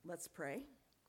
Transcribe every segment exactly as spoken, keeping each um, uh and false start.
Let's pray.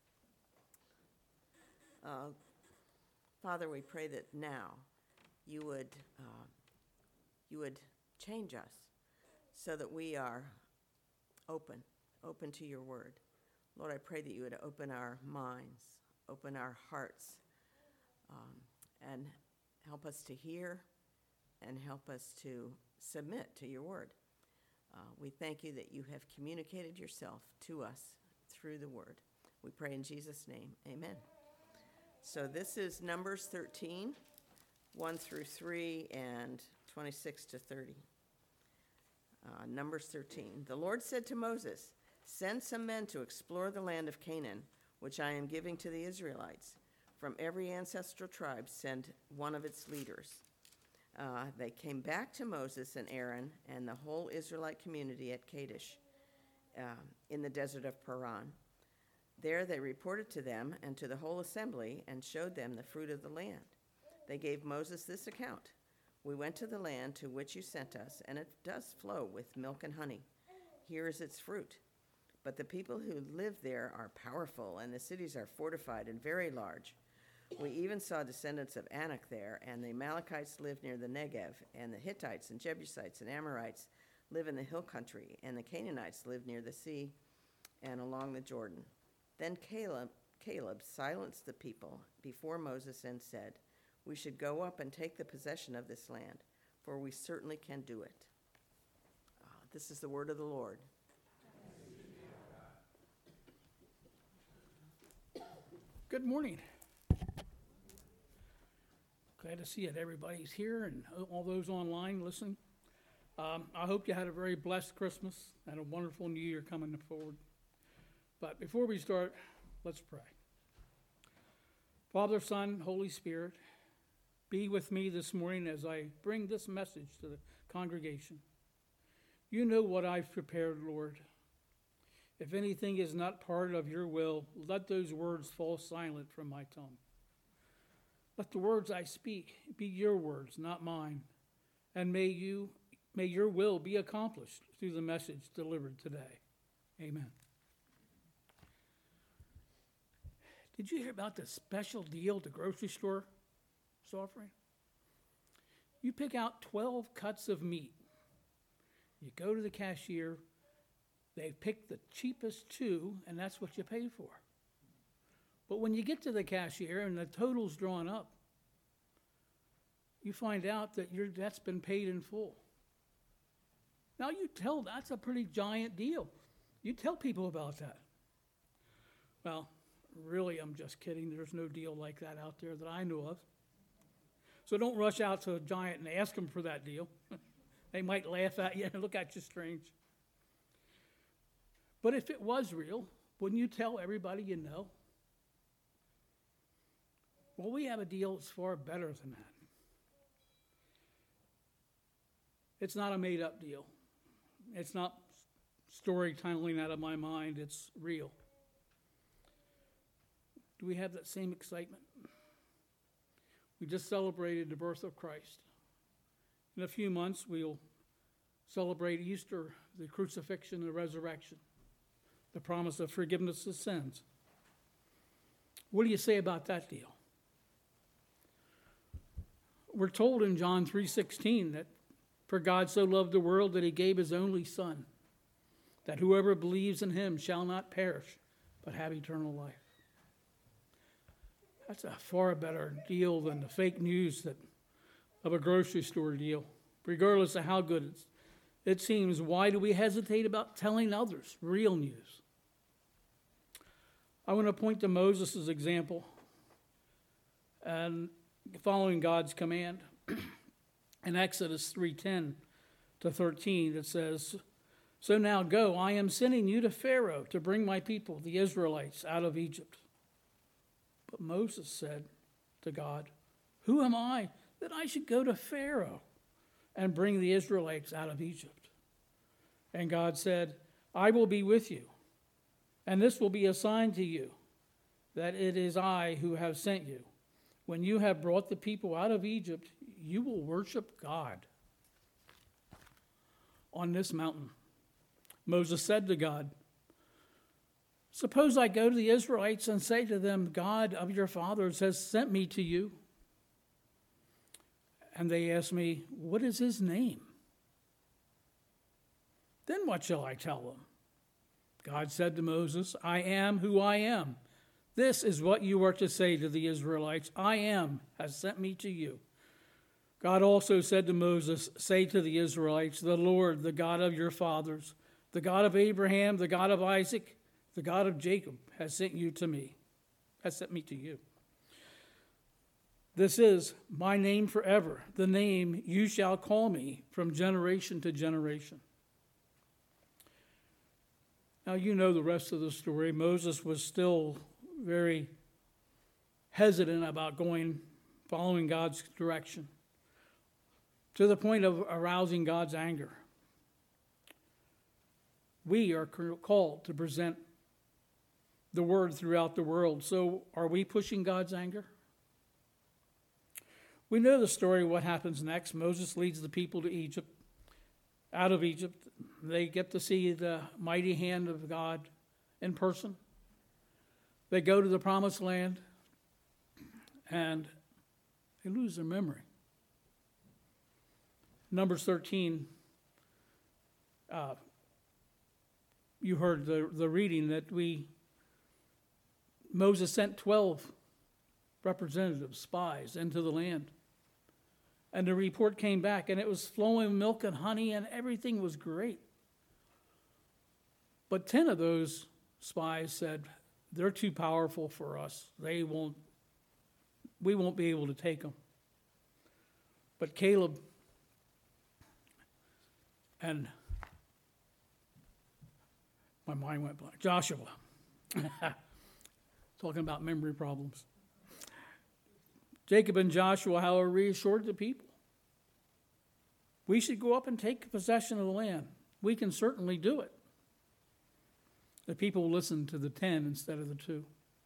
Uh, Father, we pray that now you would uh, you would change us so that we are open, open to your word. Lord, I pray that you would open our minds, open our hearts, um, and help us to hear and help us to submit to your word. Uh, we thank you that you have communicated yourself to us through the word. We pray in Jesus' name, amen. So this is Numbers thirteen, one through three, and twenty-six to thirty. Uh, Numbers thirteen. The Lord said to Moses, "Send some men to explore the land of Canaan, which I am giving to the Israelites. From every ancestral tribe send one of its leaders." Uh, they came back to Moses and Aaron and the whole Israelite community at Kadesh uh, in the desert of Paran. There they reported to them and to the whole assembly and showed them the fruit of the land. They gave Moses this account: "We went to the land to which you sent us, and it does flow with milk and honey. Here is its fruit. But the people who live there are powerful, and the cities are fortified and very large. We even saw descendants of Anak there, and the Amalekites live near the Negev, and the Hittites and Jebusites and Amorites live in the hill country, and the Canaanites live near the sea and along the Jordan." Then Caleb, Caleb silenced the people before Moses and said, "We should go up and take the possession of this land, for we certainly can do it." Uh, this is the word of the Lord. Good morning. Glad to see that everybody's here and all those online listening. Um, I hope you had a very blessed Christmas and a wonderful New Year coming forward. But before we start, let's pray. Father, Son, Holy Spirit, be with me this morning as I bring this message to the congregation. You know what I've prepared, Lord. If anything is not part of your will, let those words fall silent from my tongue. Let the words I speak be your words, not mine. And may you, may your will be accomplished through the message delivered today. Amen. Did you hear about the special deal at the grocery store is offering? You pick out twelve cuts of meat. You go to the cashier. They pick the cheapest two, and that's what you pay for. But when you get to the cashier and the total's drawn up, you find out that your debt's been paid in full. Now you tell, that's a pretty giant deal. You tell people about that. Well, really, I'm just kidding. There's no deal like that out there that I know of. So don't rush out to a giant and ask them for that deal. They might laugh at you and look at you strange. But if it was real, wouldn't you tell everybody you know? Well, we have a deal that's far better than that. It's not a made-up deal. It's not storytelling out of my mind. It's real. Do we have that same excitement? We just celebrated the birth of Christ. In a few months, we'll celebrate Easter, the crucifixion and the resurrection, the promise of forgiveness of sins. What do you say about that deal? We're told in John three sixteen that for God so loved the world that he gave his only Son, that whoever believes in him shall not perish, but have eternal life. That's a far better deal than the fake news that of a grocery store deal. Regardless of how good it's, it seems, why do we hesitate about telling others real news? I want to point to Moses' example and following God's command. In Exodus three ten to thirteen, it says, "So now go, I am sending you to Pharaoh to bring my people, the Israelites, out of Egypt." But Moses said to God, "Who am I that I should go to Pharaoh and bring the Israelites out of Egypt?" And God said, "I will be with you, and this will be a sign to you that it is I who have sent you. When you have brought the people out of Egypt, you will worship God on this mountain." Moses said to God, Suppose I go to the Israelites and say to them, God of your fathers has sent me to you. And they ask me, what is his name? Then what shall I tell them? God said to Moses, I am who I am. This is what you are to say to the Israelites. I am has sent me to you. God also said to Moses, say to the Israelites, the Lord, the God of your fathers, the God of Abraham, the God of Isaac, the God of Jacob has sent you to me, has sent me to you. This is my name forever, the name you shall call me from generation to generation. Now, you know the rest of the story. Moses was still very hesitant about going, following God's direction, to the point of arousing God's anger. We are called to present the word throughout the world. So are we pushing God's anger? We know the story of what happens next. Moses leads the people to Egypt, out of Egypt. They get to see the mighty hand of God in person. They go to the promised land, and they lose their memory. Numbers thirteen, uh, you heard the, the reading that we, Moses sent twelve representatives, spies, into the land. And the report came back, and it was flowing with milk and honey, and everything was great. But ten of those spies said, they're too powerful for us. They won't, we won't be able to take them. But Caleb and, my mind went blank, Joshua, talking about memory problems. Jacob and Joshua, however, reassured the people. We should go up and take possession of the land. We can certainly do it. The people listened to the ten instead of the two.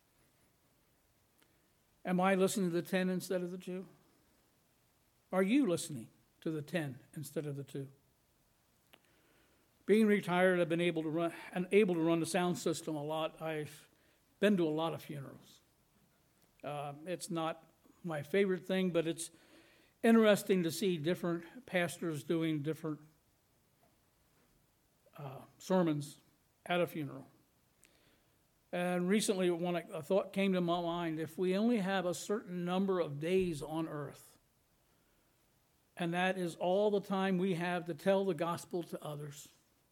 Am I listening to the ten instead of the two? Are you listening to the ten instead of the two? Being retired, I've been able to run and able to run the sound system a lot. I've been to a lot of funerals. Uh, it's not my favorite thing, but it's interesting to see different pastors doing different uh, sermons at a funeral. And recently, when a thought came to my mind, if we only have a certain number of days on earth, and that is all the time we have to tell the gospel to others,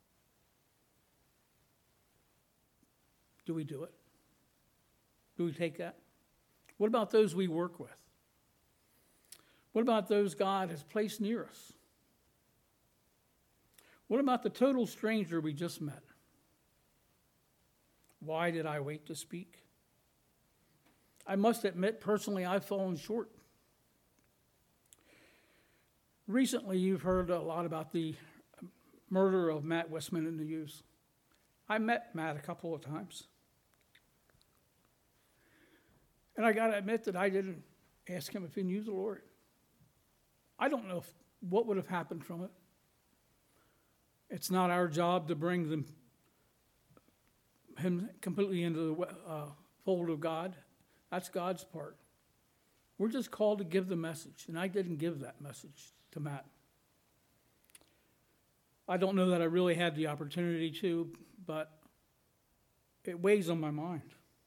do we do it? Do we take that? What about those we work with? What about those God has placed near us? What about the total stranger we just met? Why did I wait to speak? I must admit, personally, I've fallen short. Recently, you've heard a lot about the murder of Matt Westman in the news. I met Matt a couple of times. And I got to admit that I didn't ask him if he knew the Lord. I don't know if, what would have happened from it. It's not our job to bring them, him completely into the uh, fold of God. That's God's part. We're just called to give the message, and I didn't give that message to Matt. I don't know that I really had the opportunity to, but it weighs on my mind.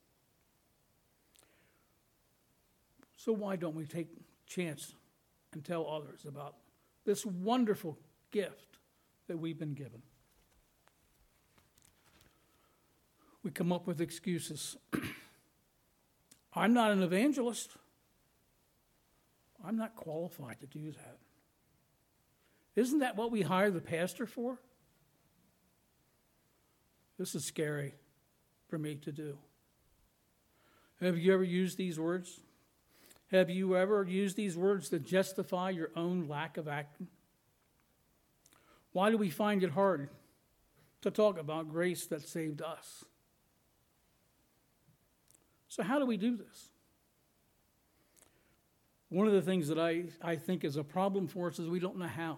So why don't we take a chance and tell others about this wonderful gift that we've been given? We come up with excuses. I'm not an evangelist. I'm not qualified to do that. Isn't that what we hire the pastor for? This is scary for me to do. Have you ever used these words? Have you ever used these words to justify your own lack of acting? Why do we find it hard to talk about grace that saved us? So how do we do this? One of the things that I, I think is a problem for us is we don't know how.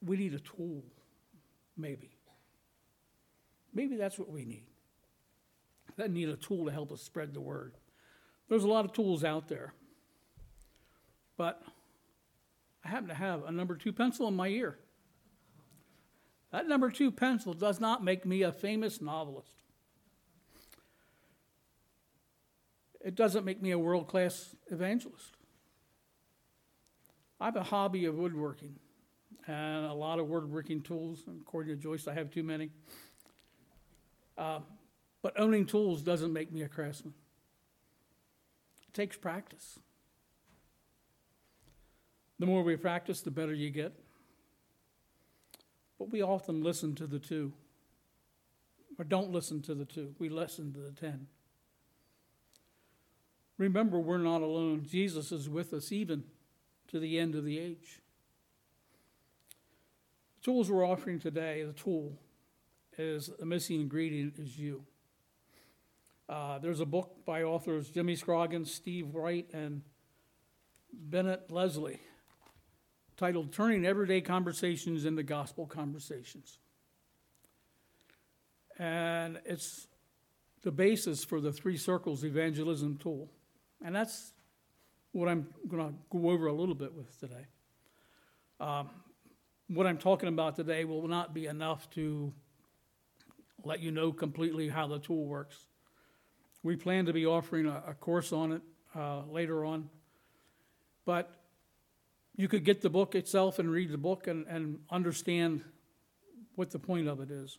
we need a tool, maybe. Maybe that's what we need. That need a tool to help us spread the word. There's a lot of tools out there. But I happen to have a number two pencil in my ear. That number two pencil does not make me a famous novelist. It doesn't make me a world-class evangelist. I have a hobby of woodworking and a lot of woodworking tools. According to Joyce, I have too many. Uh, but owning tools doesn't make me a craftsman. It takes practice. The more we practice, the better you get. But we often listen to the two, or don't listen to the two. We listen to the ten. Remember, we're not alone. Jesus is with us even to the end of the age. The tools we're offering today, the tool is the missing ingredient is you. Uh, there's a book by authors Jimmy Scroggins, Steve Wright, and Bennett Leslie titled Turning Everyday Conversations into Gospel Conversations. And it's the basis for the Three Circles evangelism tool. And that's what I'm going to go over a little bit with today. Um, what I'm talking about today will not be enough to let you know completely how the tool works. We plan to be offering a, a course on it uh, later on. But you could get the book itself and read the book and, and understand what the point of it is.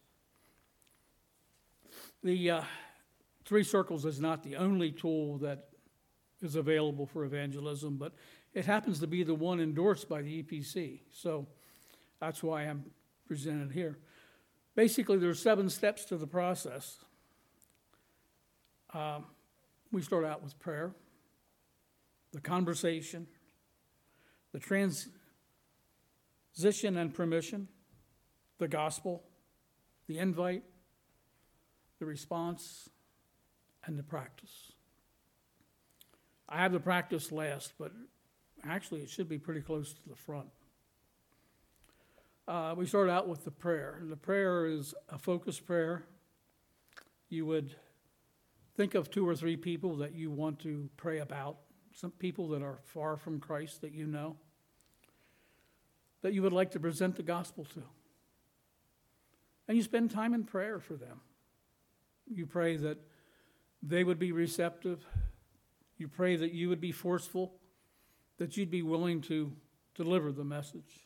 The uh, Three Circles is not the only tool that is available for evangelism, but it happens to be the one endorsed by the E P C. So that's why I'm presented here. Basically, there are seven steps to the process. Um, we start out with prayer, the conversation, the transition and permission, the gospel, the invite, the response, and the practice. I have the practice last, but actually it should be pretty close to the front. Uh, we start out with the prayer. The prayer is a focused prayer. You would think of two or three people that you want to pray about, some people that are far from Christ that you know, that you would like to present the gospel to. And you spend time in prayer for them. You pray that they would be receptive. You pray that you would be forceful, that you'd be willing to deliver the message.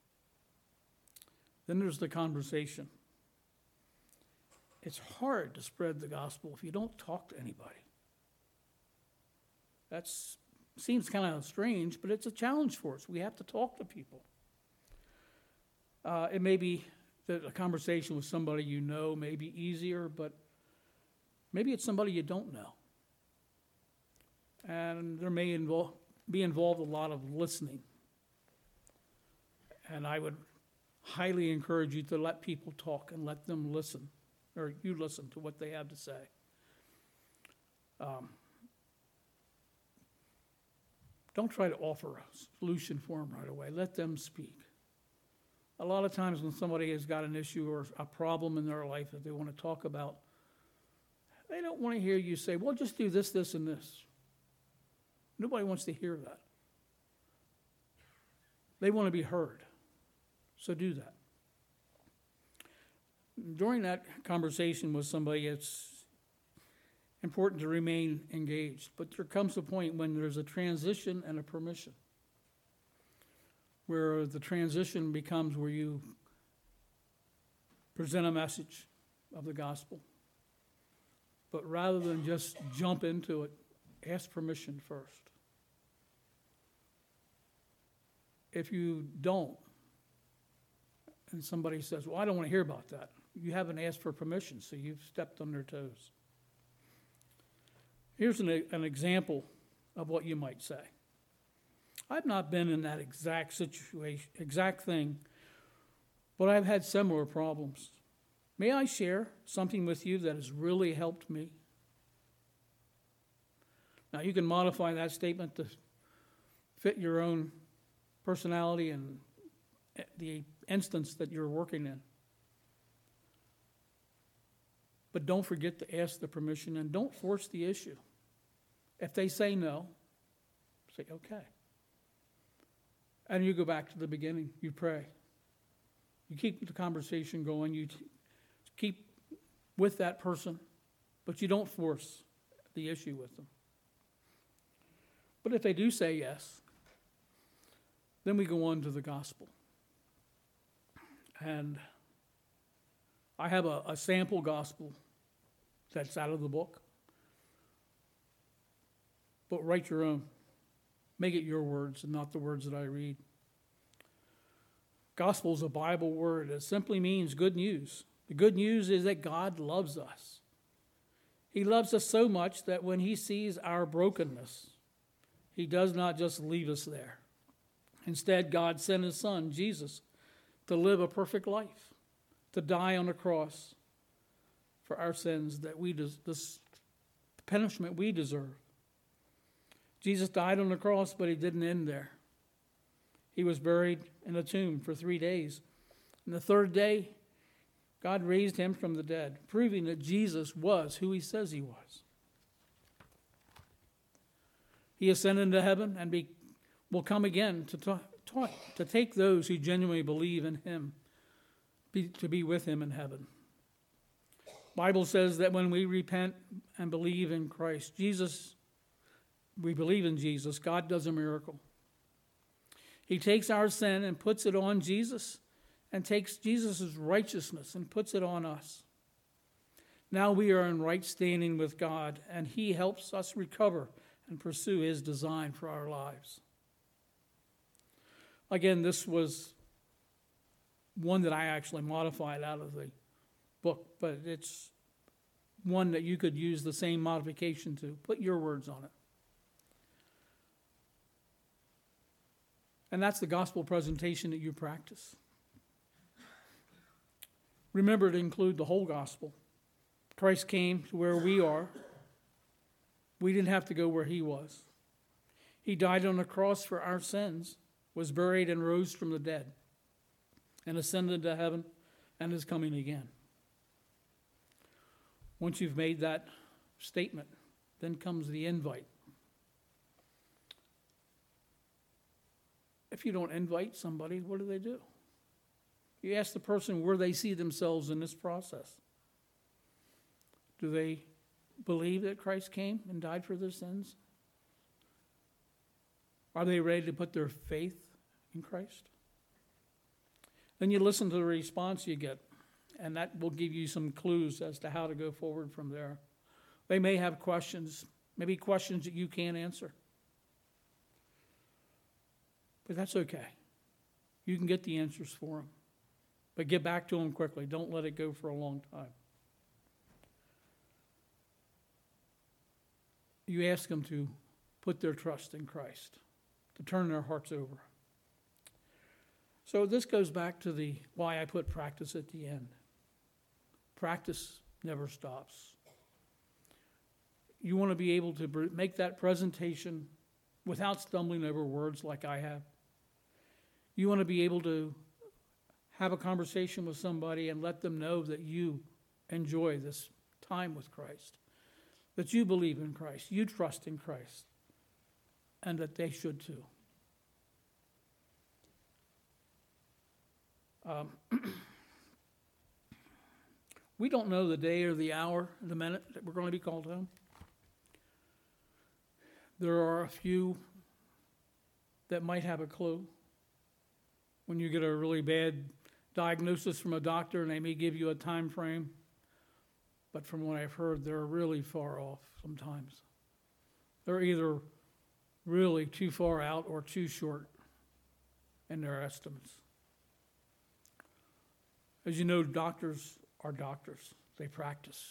Then there's the conversation. It's hard to spread the gospel if you don't talk to anybody. That seems kind of strange, but it's a challenge for us. We have to talk to people. Uh, it may be that a conversation with somebody you know may be easier, but maybe it's somebody you don't know. And there may involve, be involved a lot of listening. And I would highly encourage you to let people talk and let them listen, or you listen to what they have to say. Um, don't try to offer a solution for them right away. Let them speak. A lot of times when somebody has got an issue or a problem in their life that they want to talk about, they don't want to hear you say, well, just do this, this, and this. Nobody wants to hear that. They want to be heard. So do that. During that conversation with somebody, it's important to remain engaged. But there comes a point when there's a transition and a permission, where the transition becomes where you present a message of the gospel. But rather than just jump into it, ask permission first. If you don't, and somebody says, well, I don't want to hear about that, you haven't asked for permission, so you've stepped on their toes. Here's an, an example of what you might say. I've not been in that exact situation, exact thing, but I've had similar problems. May I share something with you that has really helped me? Now, you can modify that statement to fit your own personality and the instance that you're working in. But don't forget to ask the permission, and don't force the issue. If they say no, say, okay. And you go back to the beginning. You pray. You keep the conversation going. You t- keep with that person, but you don't force the issue with them. But if they do say yes, then we go on to the gospel. And I have a, a sample gospel that's out of the book. But write your own. Make it your words and not the words that I read. Gospel is a Bible word. It simply means good news. The good news is that God loves us. He loves us so much that when he sees our brokenness, he does not just leave us there. Instead, God sent his son, Jesus, to live a perfect life, to die on a cross for our sins, that we des- this punishment we deserve. Jesus died on the cross, but he didn't end there. He was buried in a tomb for three days. And the third day, God raised him from the dead, proving that Jesus was who he says he was. He ascended into heaven and be, will come again to, ta- ta- to take those who genuinely believe in him be, to be with him in heaven. The Bible says that when we repent and believe in Christ, Jesus, we believe in Jesus, God does a miracle. He takes our sin and puts it on Jesus, and takes Jesus' righteousness and puts it on us. Now we are in right standing with God, and he helps us recover and pursue his design for our lives. Again, this was one that I actually modified out of the book, but it's one that you could use the same modification to. Put your words on it. And that's the gospel presentation that you practice. Remember to include the whole gospel. Christ came to where we are. We didn't have to go where he was. He died on the cross for our sins, was buried and rose from the dead, and ascended to heaven and is coming again. Once you've made that statement, then comes the invite. If you don't invite somebody, what do they do? You ask the person where they see themselves in this process. Do they believe that Christ came and died for their sins? Are they ready to put their faith in Christ? Then you listen to the response you get, and that will give you some clues as to how to go forward from there. They may have questions, maybe questions that you can't answer. But that's okay. You can get the answers for them. But get back to them quickly. Don't let it go for a long time. You ask them to put their trust in Christ, to turn their hearts over. So this goes back to the why I put practice at the end. Practice never stops. You want to be able to make that presentation without stumbling over words like I have. You want to be able to have a conversation with somebody and let them know that you enjoy this time with Christ, that you believe in Christ, you trust in Christ, and that they should too. Um, we don't know the day or the hour, the minute that we're going to be called home. There are a few that might have a clue. When you get a really bad diagnosis from a doctor, and they may give you a time frame, but from what I've heard, they're really far off sometimes. They're either really too far out or too short in their estimates. As you know, doctors are doctors. They practice.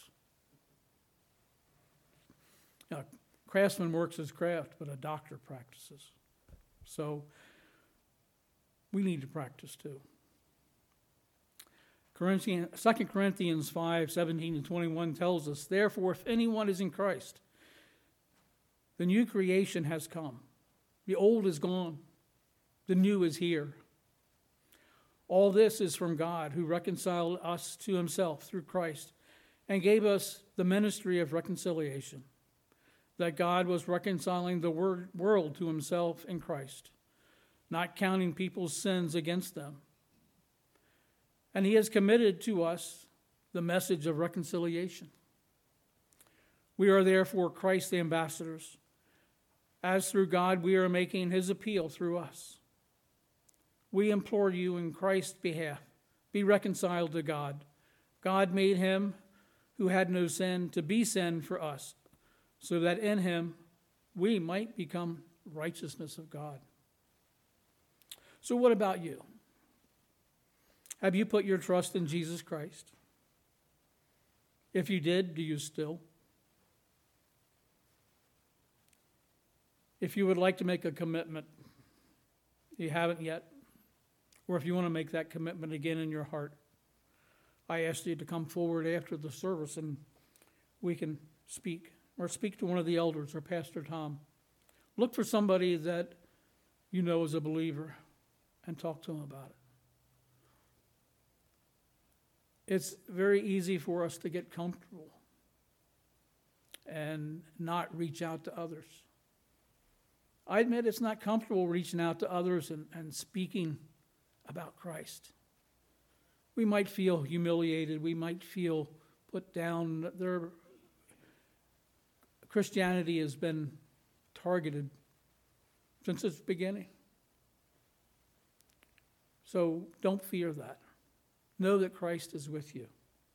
Now, a craftsman works his craft, but a doctor practices. So we need to practice too. Corinthians, Second Corinthians five, seventeen and twenty-one tells us, therefore, if anyone is in Christ, the new creation has come. The old is gone. The new is here. All this is from God, who reconciled us to himself through Christ and gave us the ministry of reconciliation, that God was reconciling the wor- world to himself in Christ, not counting people's sins against them. And he has committed to us the message of reconciliation. We are therefore Christ's ambassadors, as through God we are making his appeal through us. We implore you in Christ's behalf, be reconciled to God. God made him who had no sin to be sin for us, so that in him we might become righteousness of God. So what about you? Have you put your trust in Jesus Christ? If you did, do you still? If you would like to make a commitment, you haven't yet, or if you want to make that commitment again in your heart, I ask you to come forward after the service and we can speak, or speak to one of the elders or Pastor Tom. Look for somebody that you know is a believer and talk to them about it. It's very easy for us to get comfortable and not reach out to others. I admit it's not comfortable reaching out to others and, and speaking about Christ. We might feel humiliated. We might feel put down. Their Christianity has been targeted since its beginning. So don't fear that. Know that Christ is with you.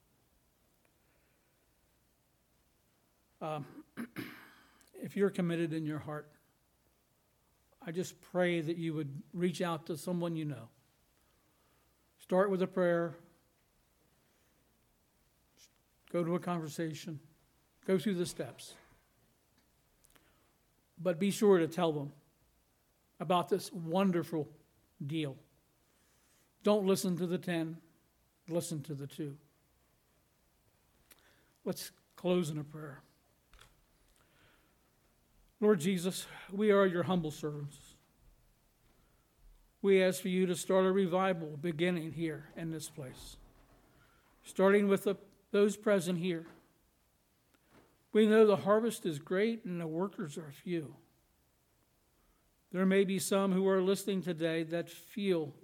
Um, if you're committed in your heart, I just pray that you would reach out to someone you know. Start with a prayer. Go to a conversation. Go through the steps. But be sure to tell them about this wonderful deal. Don't listen to the ten. Listen to the two. Let's close in a prayer. Lord Jesus, we are your humble servants. We ask for you to start a revival beginning here in this place, starting with the, those present here. We know the harvest is great and the workers are few. There may be some who are listening today that feel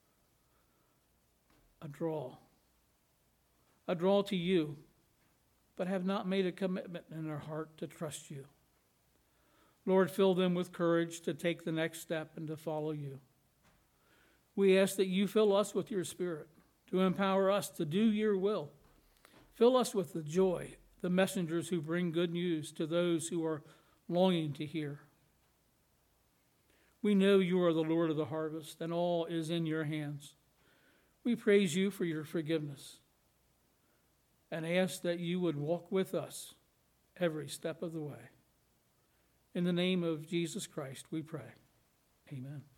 a draw, a draw to you, but have not made a commitment in their heart to trust you. Lord, fill them with courage to take the next step and to follow you. We ask that you fill us with your Spirit to empower us to do your will. Fill us with the joy, the messengers who bring good news to those who are longing to hear. We know you are the Lord of the harvest, and all is in your hands. We praise you for your forgiveness and ask that you would walk with us every step of the way. In the name of Jesus Christ, we pray. Amen.